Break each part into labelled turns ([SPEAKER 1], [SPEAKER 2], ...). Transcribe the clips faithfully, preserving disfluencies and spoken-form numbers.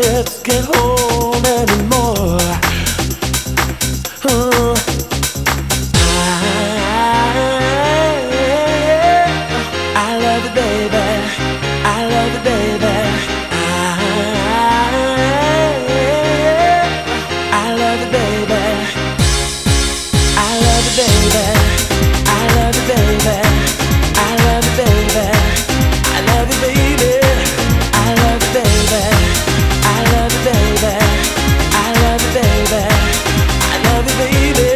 [SPEAKER 1] lips can't hold anymore. Uh, I, I love you, baby. I love you, baby. I, I love you, baby. I love you, baby. I love you, baby. I love you, baby. I love you, baby. I love you, baby. I love you, baby. I love you, baby. I love you, baby.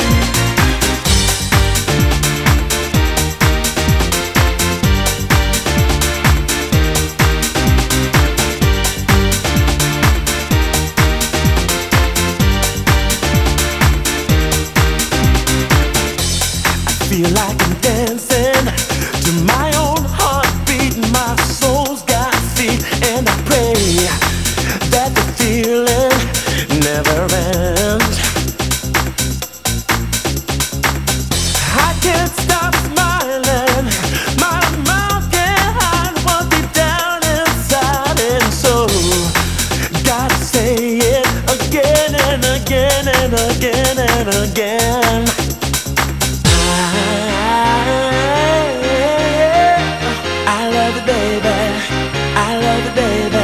[SPEAKER 1] Feel like I'm dancing to my own heartbeat. My soul's got feet, and I pray that the feeling never ends. I can't stop smiling. My mouth can't hide what's deep down inside, and so gotta say it again and again and again and again. I love you, baby. I love you, baby.